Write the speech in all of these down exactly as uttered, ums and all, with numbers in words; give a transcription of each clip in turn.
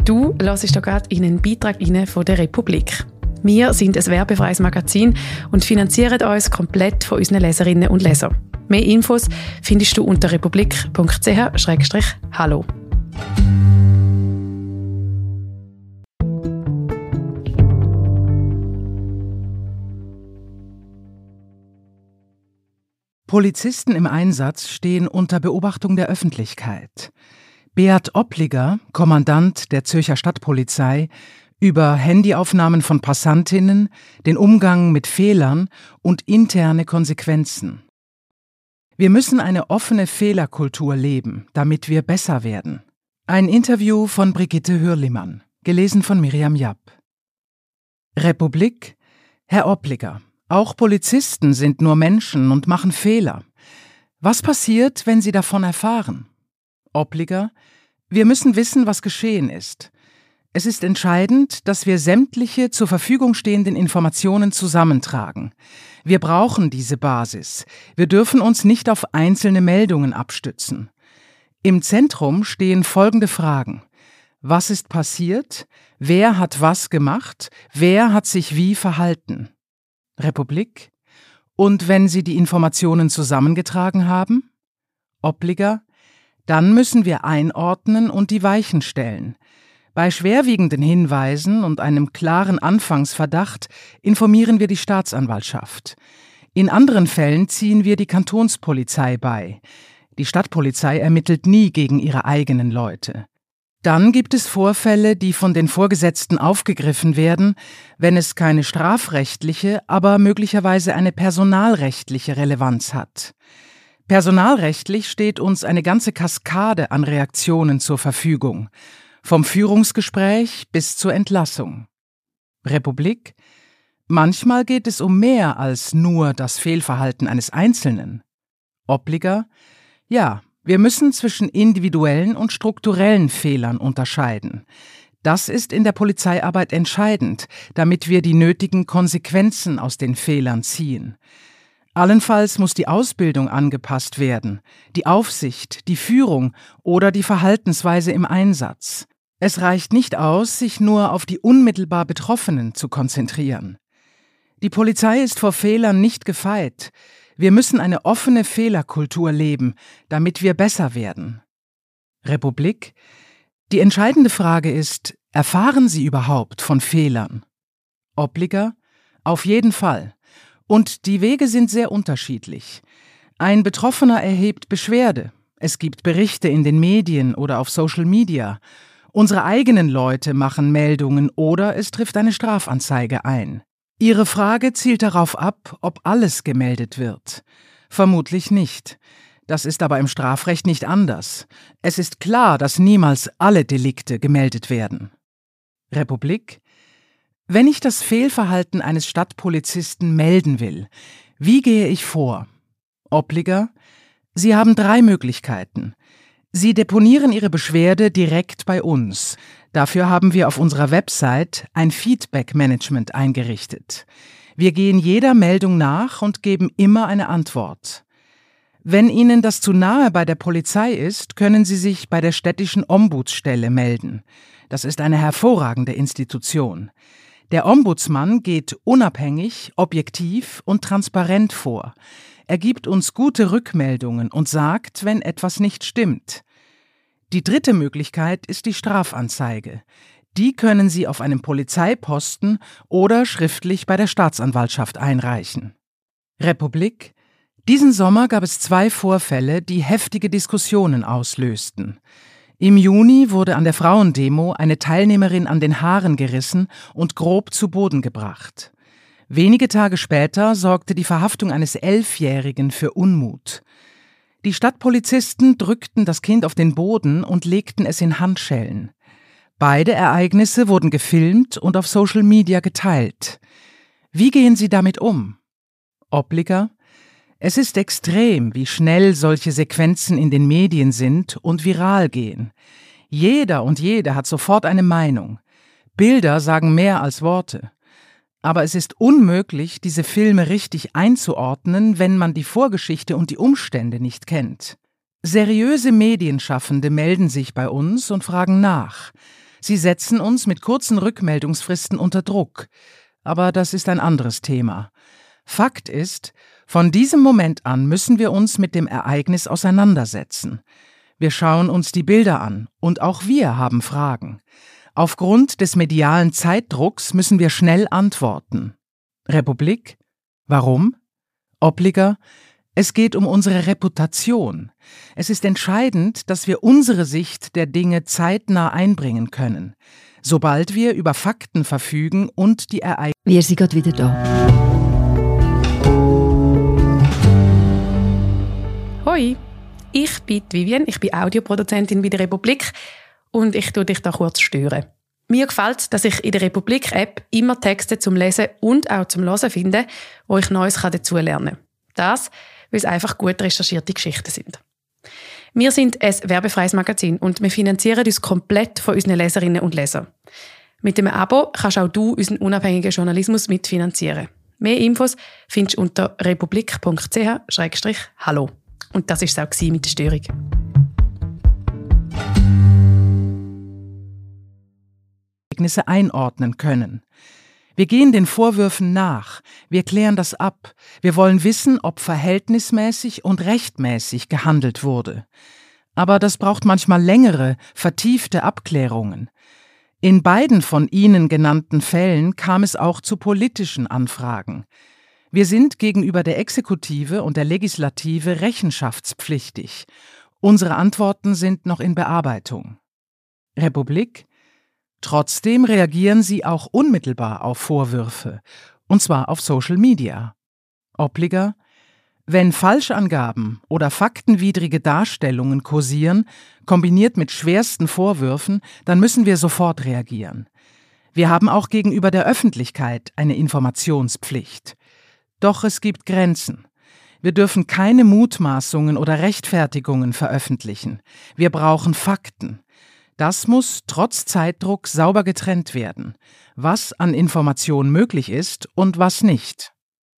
Du hörst hier gerade in einen Beitrag rein von der Republik. Wir sind ein werbefreies Magazin und finanzieren uns komplett von unseren Leserinnen und Lesern. Mehr Infos findest du unter republik punkt c h slash hallo. Polizisten im Einsatz stehen unter Beobachtung der Öffentlichkeit. Beat Oppliger, Kommandant der Zürcher Stadtpolizei, über Handyaufnahmen von Passantinnen, den Umgang mit Fehlern und interne Konsequenzen. Wir müssen eine offene Fehlerkultur leben, damit wir besser werden. Ein Interview von Brigitte Hürlimann, gelesen von Miriam Japp. Republik: Herr Oppliger, auch Polizisten sind nur Menschen und machen Fehler. Was passiert, wenn Sie davon erfahren? Oppliger: Wir müssen wissen, was geschehen ist. Es ist entscheidend, dass wir sämtliche zur Verfügung stehenden Informationen zusammentragen. Wir brauchen diese Basis. Wir dürfen uns nicht auf einzelne Meldungen abstützen. Im Zentrum stehen folgende Fragen: Was ist passiert? Wer hat was gemacht? Wer hat sich wie verhalten? Republik: Und wenn Sie die Informationen zusammengetragen haben? Oppliger: Dann müssen wir einordnen und die Weichen stellen. Bei schwerwiegenden Hinweisen und einem klaren Anfangsverdacht informieren wir die Staatsanwaltschaft. In anderen Fällen ziehen wir die Kantonspolizei bei. Die Stadtpolizei ermittelt nie gegen ihre eigenen Leute. Dann gibt es Vorfälle, die von den Vorgesetzten aufgegriffen werden, wenn es keine strafrechtliche, aber möglicherweise eine personalrechtliche Relevanz hat. Personalrechtlich steht uns eine ganze Kaskade an Reaktionen zur Verfügung, vom Führungsgespräch bis zur Entlassung. Republik: Manchmal geht es um mehr als nur das Fehlverhalten eines Einzelnen. Oppliger: Ja, wir müssen zwischen individuellen und strukturellen Fehlern unterscheiden. Das ist in der Polizeiarbeit entscheidend, damit wir die nötigen Konsequenzen aus den Fehlern ziehen. Allenfalls muss die Ausbildung angepasst werden, die Aufsicht, die Führung oder die Verhaltensweise im Einsatz. Es reicht nicht aus, sich nur auf die unmittelbar Betroffenen zu konzentrieren. Die Polizei ist vor Fehlern nicht gefeit. Wir müssen eine offene Fehlerkultur leben, damit wir besser werden. Republik: Die entscheidende Frage ist, erfahren Sie überhaupt von Fehlern? Oppliger: Auf jeden Fall. Und die Wege sind sehr unterschiedlich. Ein Betroffener erhebt Beschwerde. Es gibt Berichte in den Medien oder auf Social Media. Unsere eigenen Leute machen Meldungen oder es trifft eine Strafanzeige ein. Ihre Frage zielt darauf ab, ob alles gemeldet wird. Vermutlich nicht. Das ist aber im Strafrecht nicht anders. Es ist klar, dass niemals alle Delikte gemeldet werden. Republik: Wenn ich das Fehlverhalten eines Stadtpolizisten melden will, wie gehe ich vor? Oppliger: Sie haben drei Möglichkeiten. Sie deponieren Ihre Beschwerde direkt bei uns. Dafür haben wir auf unserer Website ein Feedback-Management eingerichtet. Wir gehen jeder Meldung nach und geben immer eine Antwort. Wenn Ihnen das zu nahe bei der Polizei ist, können Sie sich bei der städtischen Ombudsstelle melden. Das ist eine hervorragende Institution. Der Ombudsmann geht unabhängig, objektiv und transparent vor. Er gibt uns gute Rückmeldungen und sagt, wenn etwas nicht stimmt. Die dritte Möglichkeit ist die Strafanzeige. Die können Sie auf einem Polizeiposten oder schriftlich bei der Staatsanwaltschaft einreichen. Republik: Diesen Sommer gab es zwei Vorfälle, die heftige Diskussionen auslösten. Im Juni wurde an der Frauendemo eine Teilnehmerin an den Haaren gerissen und grob zu Boden gebracht. Wenige Tage später sorgte die Verhaftung eines Elfjährigen für Unmut. Die Stadtpolizisten drückten das Kind auf den Boden und legten es in Handschellen. Beide Ereignisse wurden gefilmt und auf Social Media geteilt. Wie gehen Sie damit um? Oppliger: Es ist extrem, wie schnell solche Sequenzen in den Medien sind und viral gehen. Jeder und jede hat sofort eine Meinung. Bilder sagen mehr als Worte. Aber es ist unmöglich, diese Filme richtig einzuordnen, wenn man die Vorgeschichte und die Umstände nicht kennt. Seriöse Medienschaffende melden sich bei uns und fragen nach. Sie setzen uns mit kurzen Rückmeldungsfristen unter Druck. Aber das ist ein anderes Thema. Fakt ist, von diesem Moment an müssen wir uns mit dem Ereignis auseinandersetzen. Wir schauen uns die Bilder an und auch wir haben Fragen. Aufgrund des medialen Zeitdrucks müssen wir schnell antworten. Republik? Warum? Obliger? Es geht um unsere Reputation. Es ist entscheidend, dass wir unsere Sicht der Dinge zeitnah einbringen können, sobald wir über Fakten verfügen und die Ereignisse... Wir sind gerade wieder da. Hoi, ich bin Vivian, ich bin Audioproduzentin bei der Republik und ich tue dich da kurz stören. Mir gefällt es, dass ich in der Republik-App immer Texte zum Lesen und auch zum Hören finde, wo ich Neues dazulernen kann. Das, weil es einfach gut recherchierte Geschichten sind. Wir sind ein werbefreies Magazin und wir finanzieren uns komplett von unseren Leserinnen und Lesern. Mit dem Abo kannst auch du unseren unabhängigen Journalismus mitfinanzieren. Mehr Infos findest du unter republik punkt c h slash hallo. Und das war es auch mit der Störung. Ereignisse einordnen können. Wir gehen den Vorwürfen nach, wir klären das ab, wir wollen wissen, ob verhältnismäßig und rechtmäßig gehandelt wurde. Aber das braucht manchmal längere, vertiefte Abklärungen. In beiden von Ihnen genannten Fällen kam es auch zu politischen Anfragen. Wir sind gegenüber der Exekutive und der Legislative rechenschaftspflichtig. Unsere Antworten sind noch in Bearbeitung. Republik? Trotzdem reagieren Sie auch unmittelbar auf Vorwürfe, und zwar auf Social Media. Obliger? Wenn Falschangaben oder faktenwidrige Darstellungen kursieren, kombiniert mit schwersten Vorwürfen, dann müssen wir sofort reagieren. Wir haben auch gegenüber der Öffentlichkeit eine Informationspflicht. Doch es gibt Grenzen. Wir dürfen keine Mutmaßungen oder Rechtfertigungen veröffentlichen. Wir brauchen Fakten. Das muss trotz Zeitdruck sauber getrennt werden, was an Information möglich ist und was nicht.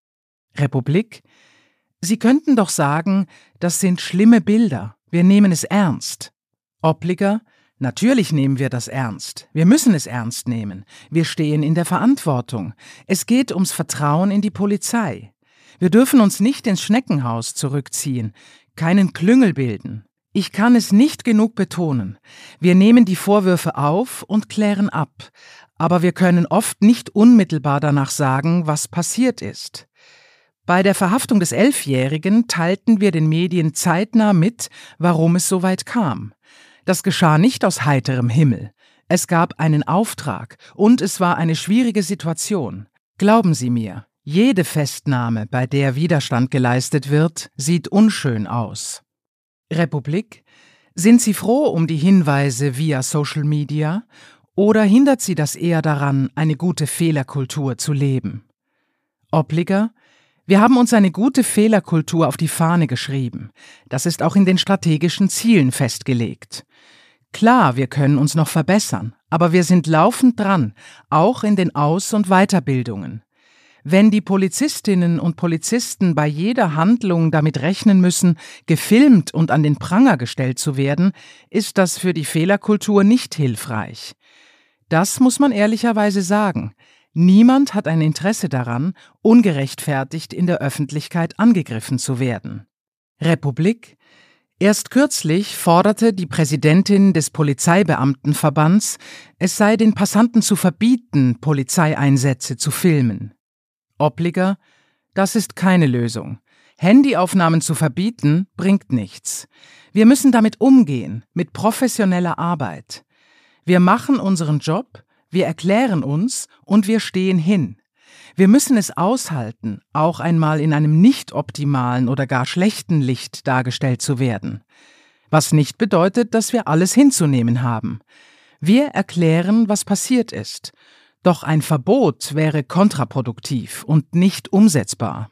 Republik? Sie könnten doch sagen, das sind schlimme Bilder, wir nehmen es ernst. Obliger? Natürlich nehmen wir das ernst. Wir müssen es ernst nehmen. Wir stehen in der Verantwortung. Es geht ums Vertrauen in die Polizei. Wir dürfen uns nicht ins Schneckenhaus zurückziehen, keinen Klüngel bilden. Ich kann es nicht genug betonen. Wir nehmen die Vorwürfe auf und klären ab. Aber wir können oft nicht unmittelbar danach sagen, was passiert ist. Bei der Verhaftung des Elfjährigen teilten wir den Medien zeitnah mit, warum es so weit kam. Das geschah nicht aus heiterem Himmel. Es gab einen Auftrag und es war eine schwierige Situation. Glauben Sie mir, jede Festnahme, bei der Widerstand geleistet wird, sieht unschön aus. Republik? Sind Sie froh um die Hinweise via Social Media oder hindert Sie das eher daran, eine gute Fehlerkultur zu leben? Obliger? Wir haben uns eine gute Fehlerkultur auf die Fahne geschrieben. Das ist auch in den strategischen Zielen festgelegt. Klar, wir können uns noch verbessern, aber wir sind laufend dran, auch in den Aus- und Weiterbildungen. Wenn die Polizistinnen und Polizisten bei jeder Handlung damit rechnen müssen, gefilmt und an den Pranger gestellt zu werden, ist das für die Fehlerkultur nicht hilfreich. Das muss man ehrlicherweise sagen. Niemand hat ein Interesse daran, ungerechtfertigt in der Öffentlichkeit angegriffen zu werden. Republik? Erst kürzlich forderte die Präsidentin des Polizeibeamtenverbands, es sei den Passanten zu verbieten, Polizeieinsätze zu filmen. Obliger? Das ist keine Lösung. Handyaufnahmen zu verbieten, bringt nichts. Wir müssen damit umgehen, mit professioneller Arbeit. Wir machen unseren Job, wir erklären uns und wir stehen hin. Wir müssen es aushalten, auch einmal in einem nicht optimalen oder gar schlechten Licht dargestellt zu werden. Was nicht bedeutet, dass wir alles hinzunehmen haben. Wir erklären, was passiert ist. Doch ein Verbot wäre kontraproduktiv und nicht umsetzbar.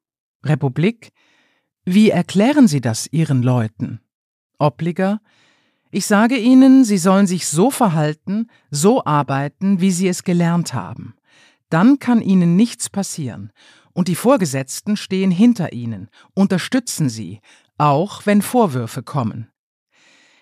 Republik? Wie erklären Sie das Ihren Leuten? Obliger? Ich sage Ihnen, Sie sollen sich so verhalten, so arbeiten, wie Sie es gelernt haben. Dann kann Ihnen nichts passieren. Und die Vorgesetzten stehen hinter Ihnen, unterstützen Sie, auch wenn Vorwürfe kommen.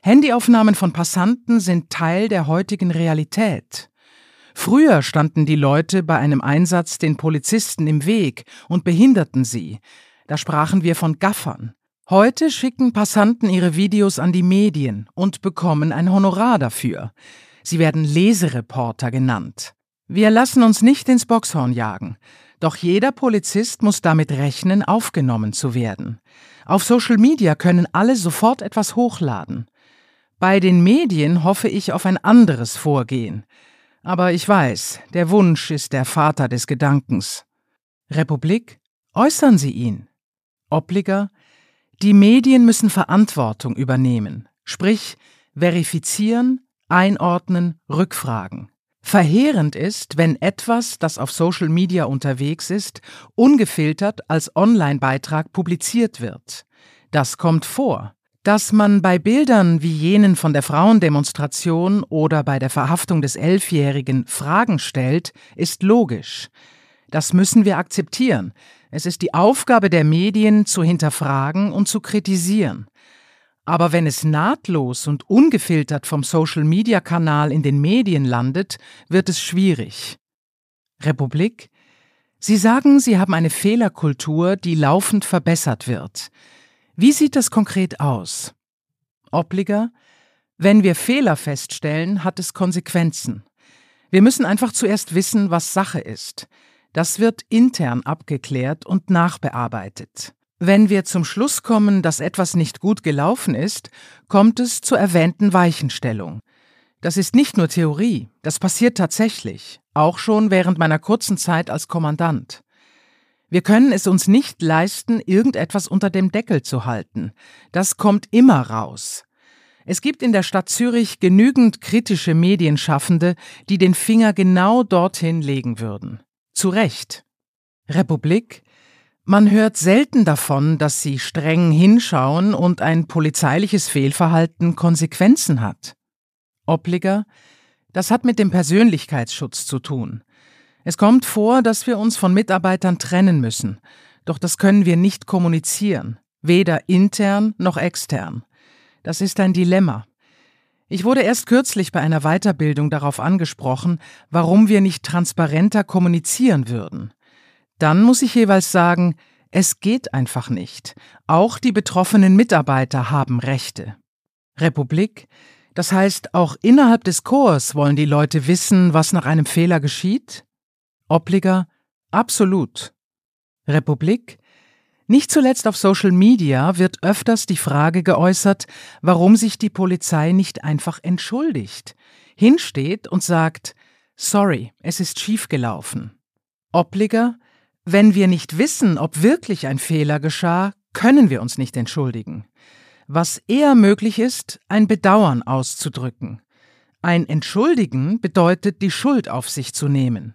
Handyaufnahmen von Passanten sind Teil der heutigen Realität. Früher standen die Leute bei einem Einsatz den Polizisten im Weg und behinderten sie. Da sprachen wir von Gaffern. Heute schicken Passanten ihre Videos an die Medien und bekommen ein Honorar dafür. Sie werden Lesereporter genannt. Wir lassen uns nicht ins Bockshorn jagen. Doch jeder Polizist muss damit rechnen, aufgenommen zu werden. Auf Social Media können alle sofort etwas hochladen. Bei den Medien hoffe ich auf ein anderes Vorgehen. Aber ich weiß, der Wunsch ist der Vater des Gedankens. Republik? Äußern Sie ihn. Obliger? Die Medien müssen Verantwortung übernehmen, sprich verifizieren, einordnen, rückfragen. Verheerend ist, wenn etwas, das auf Social Media unterwegs ist, ungefiltert als Online-Beitrag publiziert wird. Das kommt vor. Dass man bei Bildern wie jenen von der Frauendemonstration oder bei der Verhaftung des Elfjährigen Fragen stellt, ist logisch. Das müssen wir akzeptieren. Es ist die Aufgabe der Medien, zu hinterfragen und zu kritisieren. Aber wenn es nahtlos und ungefiltert vom Social-Media-Kanal in den Medien landet, wird es schwierig. Republik? Sie sagen, Sie haben eine Fehlerkultur, die laufend verbessert wird. Wie sieht das konkret aus? Obliger? Wenn wir Fehler feststellen, hat es Konsequenzen. Wir müssen einfach zuerst wissen, was Sache ist. Das wird intern abgeklärt und nachbearbeitet. Wenn wir zum Schluss kommen, dass etwas nicht gut gelaufen ist, kommt es zur erwähnten Weichenstellung. Das ist nicht nur Theorie, das passiert tatsächlich, auch schon während meiner kurzen Zeit als Kommandant. Wir können es uns nicht leisten, irgendetwas unter dem Deckel zu halten. Das kommt immer raus. Es gibt in der Stadt Zürich genügend kritische Medienschaffende, die den Finger genau dorthin legen würden. Zu Recht. Republik? Man hört selten davon, dass sie streng hinschauen und ein polizeiliches Fehlverhalten Konsequenzen hat. Obliger? Das hat mit dem Persönlichkeitsschutz zu tun. Es kommt vor, dass wir uns von Mitarbeitern trennen müssen, doch das können wir nicht kommunizieren, weder intern noch extern. Das ist ein Dilemma. Ich wurde erst kürzlich bei einer Weiterbildung darauf angesprochen, warum wir nicht transparenter kommunizieren würden. Dann muss ich jeweils sagen, es geht einfach nicht. Auch die betroffenen Mitarbeiter haben Rechte. Republik? Das heißt, auch innerhalb des Korps wollen die Leute wissen, was nach einem Fehler geschieht? Obliger? Absolut. Republik? Nicht zuletzt auf Social Media wird öfters die Frage geäußert, warum sich die Polizei nicht einfach entschuldigt, hinsteht und sagt, sorry, es ist schiefgelaufen. Obliger? Wenn wir nicht wissen, ob wirklich ein Fehler geschah, können wir uns nicht entschuldigen. Was eher möglich ist, ein Bedauern auszudrücken. Ein Entschuldigen bedeutet, die Schuld auf sich zu nehmen.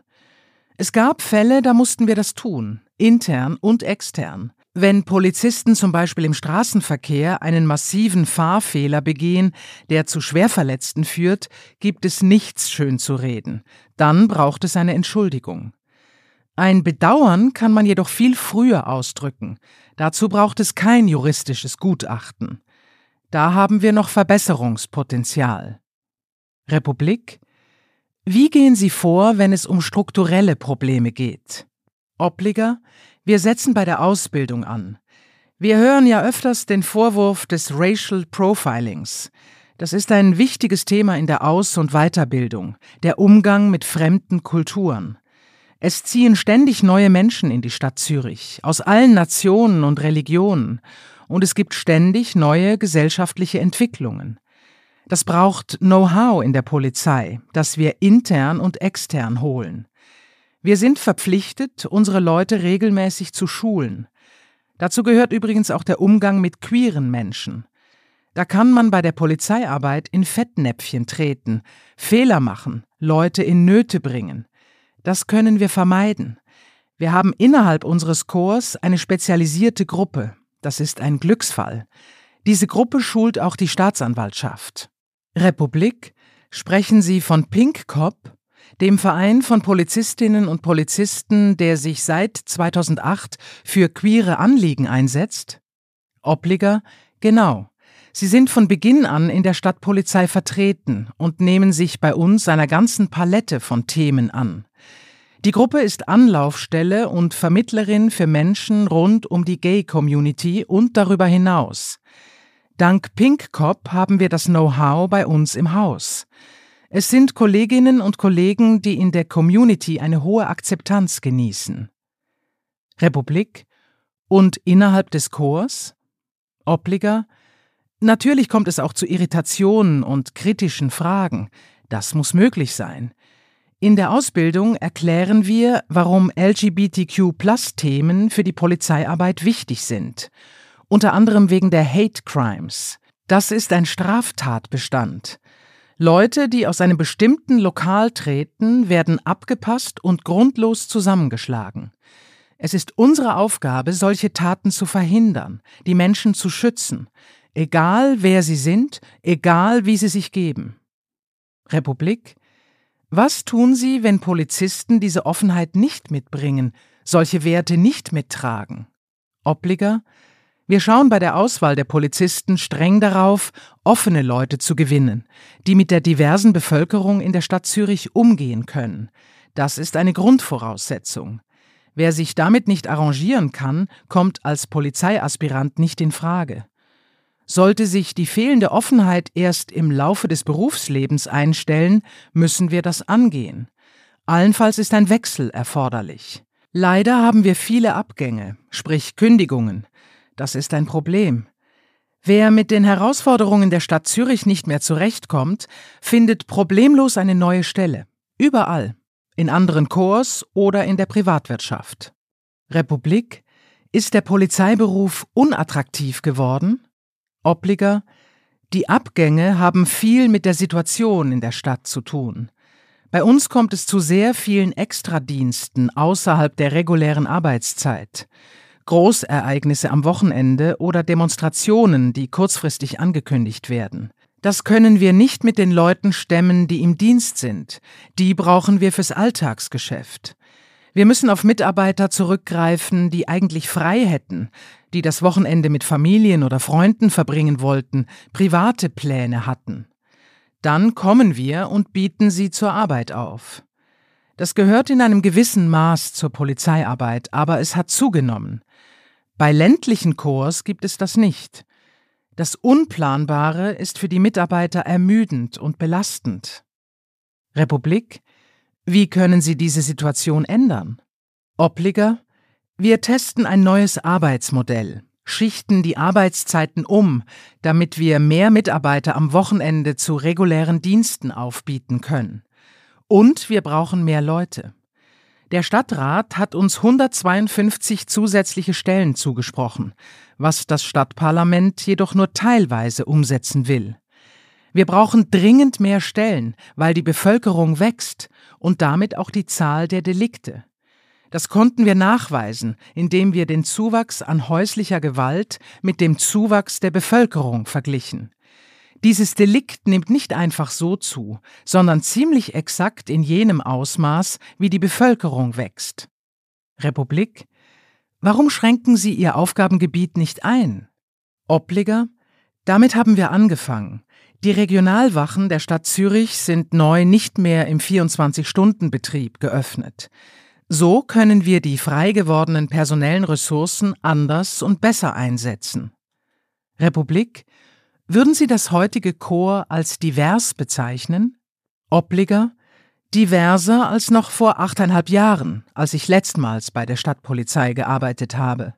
Es gab Fälle, da mussten wir das tun, intern und extern. Wenn Polizisten zum Beispiel im Straßenverkehr einen massiven Fahrfehler begehen, der zu Schwerverletzten führt, gibt es nichts schön zu reden. Dann braucht es eine Entschuldigung. Ein Bedauern kann man jedoch viel früher ausdrücken. Dazu braucht es kein juristisches Gutachten. Da haben wir noch Verbesserungspotenzial. Republik? Wie gehen Sie vor, wenn es um strukturelle Probleme geht? Obliger? Wir setzen bei der Ausbildung an. Wir hören ja öfters den Vorwurf des Racial Profilings. Das ist ein wichtiges Thema in der Aus- und Weiterbildung, der Umgang mit fremden Kulturen. Es ziehen ständig neue Menschen in die Stadt Zürich, aus allen Nationen und Religionen, und es gibt ständig neue gesellschaftliche Entwicklungen. Das braucht Know-how in der Polizei, das wir intern und extern holen. Wir sind verpflichtet, unsere Leute regelmäßig zu schulen. Dazu gehört übrigens auch der Umgang mit queeren Menschen. Da kann man bei der Polizeiarbeit in Fettnäpfchen treten, Fehler machen, Leute in Nöte bringen. Das können wir vermeiden. Wir haben innerhalb unseres Korps eine spezialisierte Gruppe. Das ist ein Glücksfall. Diese Gruppe schult auch die Staatsanwaltschaft. Republik? Sprechen Sie von Pink Cop, dem Verein von Polizistinnen und Polizisten, der sich seit zweitausendacht für queere Anliegen einsetzt? Obliger? Genau. Sie sind von Beginn an in der Stadtpolizei vertreten und nehmen sich bei uns einer ganzen Palette von Themen an. Die Gruppe ist Anlaufstelle und Vermittlerin für Menschen rund um die Gay-Community und darüber hinaus. Dank Pink Cop haben wir das Know-how bei uns im Haus. Es sind Kolleginnen und Kollegen, die in der Community eine hohe Akzeptanz genießen. Republik und innerhalb des Chors? Opliger? Natürlich kommt es auch zu Irritationen und kritischen Fragen. Das muss möglich sein. In der Ausbildung erklären wir, warum L G B T Q Plus Themen für die Polizeiarbeit wichtig sind. Unter anderem wegen der Hate Crimes. Das ist ein Straftatbestand. Leute, die aus einem bestimmten Lokal treten, werden abgepasst und grundlos zusammengeschlagen. Es ist unsere Aufgabe, solche Taten zu verhindern, die Menschen zu schützen, egal wer sie sind, egal wie sie sich geben. Republik: Was tun Sie, wenn Polizisten diese Offenheit nicht mitbringen, solche Werte nicht mittragen? Opliger: Wir schauen bei der Auswahl der Polizisten streng darauf, offene Leute zu gewinnen, die mit der diversen Bevölkerung in der Stadt Zürich umgehen können. Das ist eine Grundvoraussetzung. Wer sich damit nicht arrangieren kann, kommt als Polizeiaspirant nicht in Frage. Sollte sich die fehlende Offenheit erst im Laufe des Berufslebens einstellen, müssen wir das angehen. Allenfalls ist ein Wechsel erforderlich. Leider haben wir viele Abgänge, sprich Kündigungen. Das ist ein Problem. Wer mit den Herausforderungen der Stadt Zürich nicht mehr zurechtkommt, findet problemlos eine neue Stelle. Überall. In anderen Korps oder in der Privatwirtschaft. Republik: Ist der Polizeiberuf unattraktiv geworden? Opliger: Die Abgänge haben viel mit der Situation in der Stadt zu tun. Bei uns kommt es zu sehr vielen Extradiensten außerhalb der regulären Arbeitszeit. Großereignisse am Wochenende oder Demonstrationen, die kurzfristig angekündigt werden. Das können wir nicht mit den Leuten stemmen, die im Dienst sind. Die brauchen wir fürs Alltagsgeschäft. Wir müssen auf Mitarbeiter zurückgreifen, die eigentlich frei hätten, die das Wochenende mit Familien oder Freunden verbringen wollten, private Pläne hatten. Dann kommen wir und bieten sie zur Arbeit auf. Das gehört in einem gewissen Maß zur Polizeiarbeit, aber es hat zugenommen. Bei ländlichen Korps gibt es das nicht. Das Unplanbare ist für die Mitarbeiter ermüdend und belastend. Republik: Wie können Sie diese Situation ändern? Opliger: Wir testen ein neues Arbeitsmodell, schichten die Arbeitszeiten um, damit wir mehr Mitarbeiter am Wochenende zu regulären Diensten aufbieten können. Und wir brauchen mehr Leute. Der Stadtrat hat uns hundertzweiundfünfzig zusätzliche Stellen zugesprochen, was das Stadtparlament jedoch nur teilweise umsetzen will. Wir brauchen dringend mehr Stellen, weil die Bevölkerung wächst und damit auch die Zahl der Delikte. Das konnten wir nachweisen, indem wir den Zuwachs an häuslicher Gewalt mit dem Zuwachs der Bevölkerung verglichen. Dieses Delikt nimmt nicht einfach so zu, sondern ziemlich exakt in jenem Ausmaß, wie die Bevölkerung wächst. Republik: Warum schränken Sie Ihr Aufgabengebiet nicht ein? Opliger: Damit haben wir angefangen. Die Regionalwachen der Stadt Zürich sind neu nicht mehr im vierundzwanzig-Stunden-Betrieb geöffnet. So können wir die frei gewordenen personellen Ressourcen anders und besser einsetzen. Republik: Würden Sie das heutige Korps als divers bezeichnen? Opliger: Diverser als noch vor achteinhalb Jahren, als ich letztmals bei der Stadtpolizei gearbeitet habe.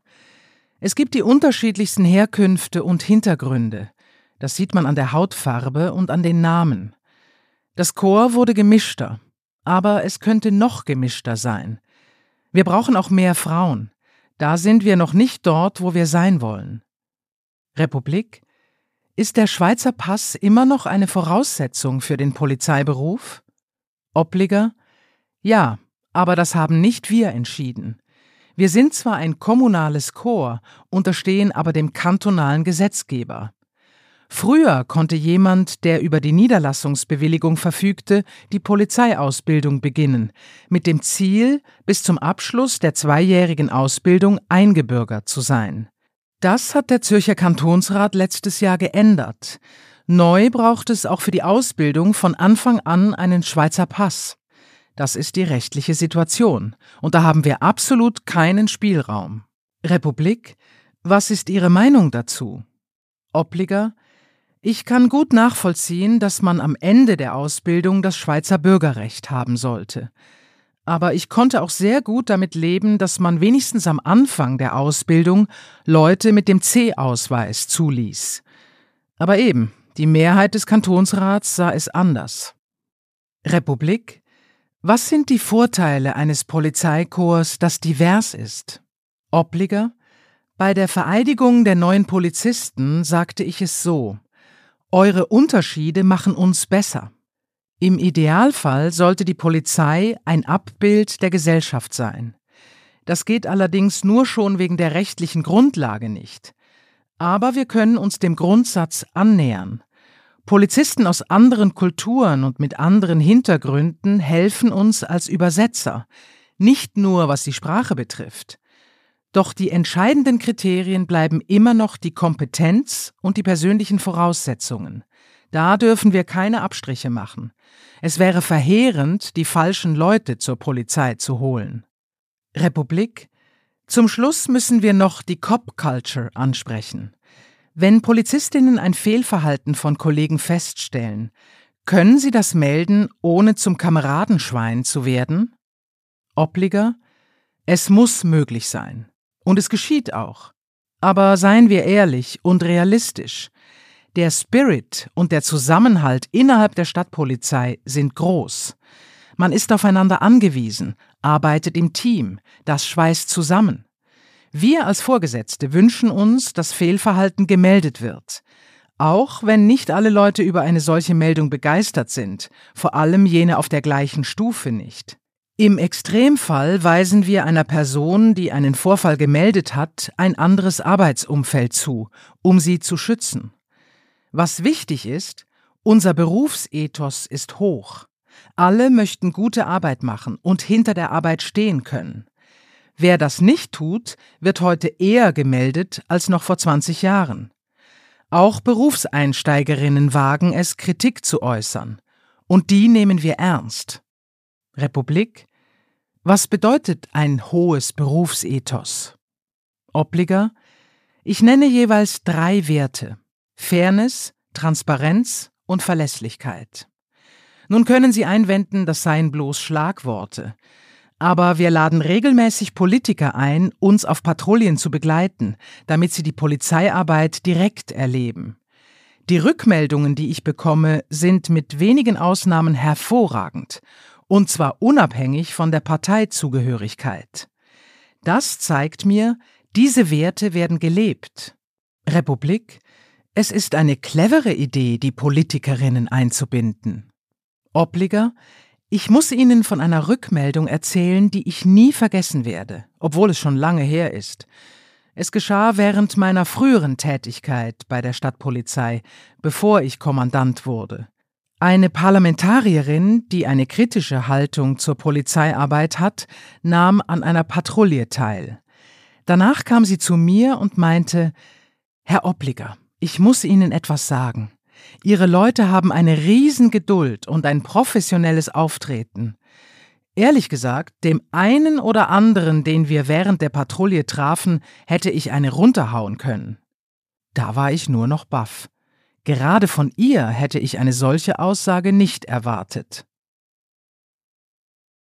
Es gibt die unterschiedlichsten Herkünfte und Hintergründe. Das sieht man an der Hautfarbe und an den Namen. Das Korps wurde gemischter, aber es könnte noch gemischter sein. Wir brauchen auch mehr Frauen. Da sind wir noch nicht dort, wo wir sein wollen. Republik: Ist der Schweizer Pass immer noch eine Voraussetzung für den Polizeiberuf? Opliger: Ja, aber das haben nicht wir entschieden. Wir sind zwar ein kommunales Korps, unterstehen aber dem kantonalen Gesetzgeber. Früher konnte jemand, der über die Niederlassungsbewilligung verfügte, die Polizeiausbildung beginnen, mit dem Ziel, bis zum Abschluss der zweijährigen Ausbildung eingebürgert zu sein. Das hat der Zürcher Kantonsrat letztes Jahr geändert. Neu braucht es auch für die Ausbildung von Anfang an einen Schweizer Pass. Das ist die rechtliche Situation. Und da haben wir absolut keinen Spielraum. Republik, was ist Ihre Meinung dazu? Opliger, ich kann gut nachvollziehen, dass man am Ende der Ausbildung das Schweizer Bürgerrecht haben sollte. Aber ich konnte auch sehr gut damit leben, dass man wenigstens am Anfang der Ausbildung Leute mit dem C-Ausweis zuließ. Aber eben, die Mehrheit des Kantonsrats sah es anders. Republik, was sind die Vorteile eines Polizeikorps, das divers ist? Opliger, bei der Vereidigung der neuen Polizisten sagte ich es so: Eure Unterschiede machen uns besser. Im Idealfall sollte die Polizei ein Abbild der Gesellschaft sein. Das geht allerdings nur schon wegen der rechtlichen Grundlage nicht. Aber wir können uns dem Grundsatz annähern. Polizisten aus anderen Kulturen und mit anderen Hintergründen helfen uns als Übersetzer, nicht nur was die Sprache betrifft. Doch die entscheidenden Kriterien bleiben immer noch die Kompetenz und die persönlichen Voraussetzungen. Da dürfen wir keine Abstriche machen. Es wäre verheerend, die falschen Leute zur Polizei zu holen. Republik, zum Schluss müssen wir noch die Cop-Culture ansprechen. Wenn Polizistinnen ein Fehlverhalten von Kollegen feststellen, können sie das melden, ohne zum Kameradenschwein zu werden? Opliger, es muss möglich sein. Und es geschieht auch. Aber seien wir ehrlich und realistisch. Der Spirit und der Zusammenhalt innerhalb der Stadtpolizei sind groß. Man ist aufeinander angewiesen, arbeitet im Team, das schweißt zusammen. Wir als Vorgesetzte wünschen uns, dass Fehlverhalten gemeldet wird. Auch wenn nicht alle Leute über eine solche Meldung begeistert sind, vor allem jene auf der gleichen Stufe nicht. Im Extremfall weisen wir einer Person, die einen Vorfall gemeldet hat, ein anderes Arbeitsumfeld zu, um sie zu schützen. Was wichtig ist, unser Berufsethos ist hoch. Alle möchten gute Arbeit machen und hinter der Arbeit stehen können. Wer das nicht tut, wird heute eher gemeldet als noch vor zwanzig Jahren. Auch Berufseinsteigerinnen wagen es, Kritik zu äußern. Und die nehmen wir ernst. Republik, was bedeutet ein hohes Berufsethos? Opliger, ich nenne jeweils drei Werte: Fairness, Transparenz und Verlässlichkeit. Nun können Sie einwenden, das seien bloß Schlagworte. Aber wir laden regelmäßig Politiker ein, uns auf Patrouillen zu begleiten, damit sie die Polizeiarbeit direkt erleben. Die Rückmeldungen, die ich bekomme, sind mit wenigen Ausnahmen hervorragend, und zwar unabhängig von der Parteizugehörigkeit. Das zeigt mir, diese Werte werden gelebt. Republik, es ist eine clevere Idee, die Politikerinnen einzubinden. Opliger, ich muss Ihnen von einer Rückmeldung erzählen, die ich nie vergessen werde, obwohl es schon lange her ist. Es geschah während meiner früheren Tätigkeit bei der Stadtpolizei, bevor ich Kommandant wurde. Eine Parlamentarierin, die eine kritische Haltung zur Polizeiarbeit hat, nahm an einer Patrouille teil. Danach kam sie zu mir und meinte: Herr Opliger, ich muss Ihnen etwas sagen. Ihre Leute haben eine Riesengeduld und ein professionelles Auftreten. Ehrlich gesagt, dem einen oder anderen, den wir während der Patrouille trafen, hätte ich eine runterhauen können. Da war ich nur noch baff. Gerade von ihr hätte ich eine solche Aussage nicht erwartet.